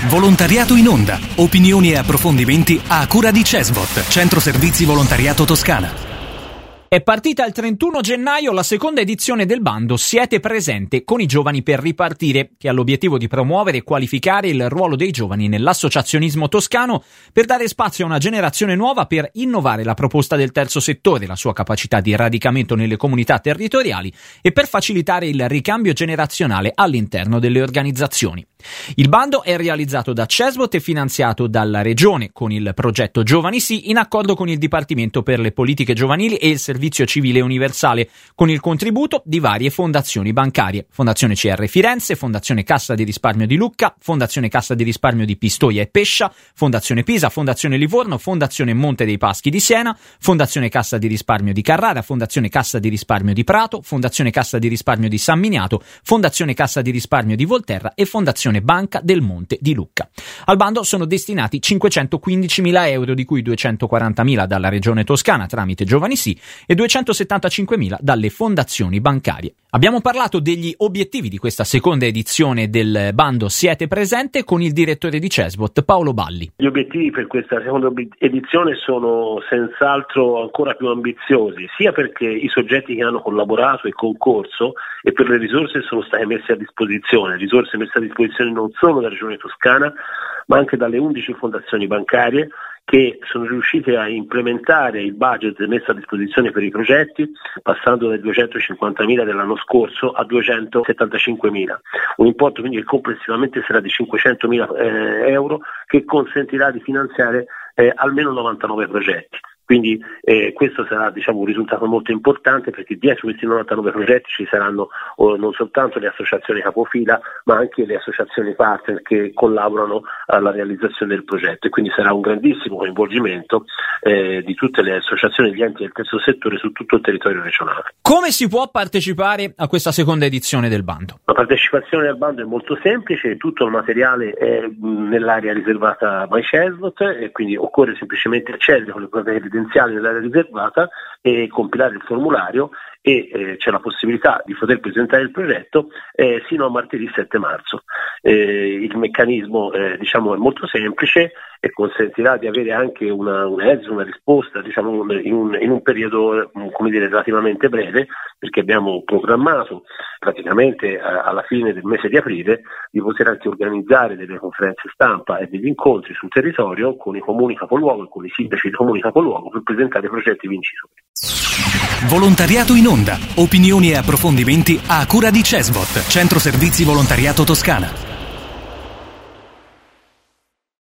Volontariato in onda. Opinioni e approfondimenti a cura di CESVOT, Centro Servizi Volontariato Toscana. È partita il 31 gennaio la seconda edizione del bando Siete Presente con i giovani per ripartire, che ha l'obiettivo di promuovere e qualificare il ruolo dei giovani nell'associazionismo toscano per dare spazio a una generazione nuova, per innovare la proposta del terzo settore, la sua capacità di radicamento nelle comunità territoriali e per facilitare il ricambio generazionale all'interno delle organizzazioni. Il bando è realizzato da CESVOT e finanziato dalla Regione con il progetto Giovani Sì, in accordo con il Dipartimento per le Politiche Giovanili e il Servizio Civile Universale, con il contributo di varie fondazioni bancarie: Fondazione CR Firenze, Fondazione Cassa di Risparmio di Lucca, Fondazione Cassa di Risparmio di Pistoia e Pescia, Fondazione Pisa, Fondazione Livorno, Fondazione Monte dei Paschi di Siena, Fondazione Cassa di Risparmio di Carrara, Fondazione Cassa di Risparmio di Prato, Fondazione Cassa di Risparmio di San Miniato, Fondazione Cassa di Risparmio di Volterra e Fondazione Banca del Monte di Lucca. Al bando sono destinati 515.000 euro, di cui 240.000 dalla Regione Toscana tramite Giovani Sì e 275.000 dalle fondazioni bancarie. Abbiamo parlato degli obiettivi di questa seconda edizione del bando Siete Presente con il direttore di CESVOT, Paolo Balli. Gli obiettivi per questa seconda edizione sono senz'altro ancora più ambiziosi, sia perché i soggetti che hanno collaborato e concorso e per le risorse sono state messe a disposizione, risorse messe a disposizione non solo dalla Regione Toscana ma anche dalle 11 fondazioni bancarie che sono riuscite a implementare il budget messo a disposizione per i progetti, passando dai 250.000 dell'anno scorso a 275.000, un importo quindi che complessivamente sarà di 500.000 euro, che consentirà di finanziare almeno 99 progetti. Quindi questo sarà un risultato molto importante, perché dietro questi 99 progetti ci saranno non soltanto le associazioni capofila ma anche le associazioni partner che collaborano alla realizzazione del progetto, e quindi sarà un grandissimo coinvolgimento di tutte le associazioni e gli enti del terzo settore su tutto il territorio regionale. Come si può partecipare a questa seconda edizione del bando? La partecipazione al bando è molto semplice, tutto il materiale è nell'area riservata by CESVOT e quindi occorre semplicemente accedere con le proprie credenziali nell'area riservata e compilare il formulario, e c'è la possibilità di poter presentare il progetto sino a martedì 7 marzo. Il meccanismo è molto semplice e consentirà di avere anche una risposta in un periodo relativamente breve, perché abbiamo programmato praticamente alla fine del mese di aprile di poter anche organizzare delle conferenze stampa e degli incontri sul territorio con i comuni capoluogo e con i sindaci dei comuni capoluogo per presentare progetti vincitori. Volontariato in onda. Opinioni e approfondimenti a cura di CESVOT, Centro Servizi Volontariato Toscana.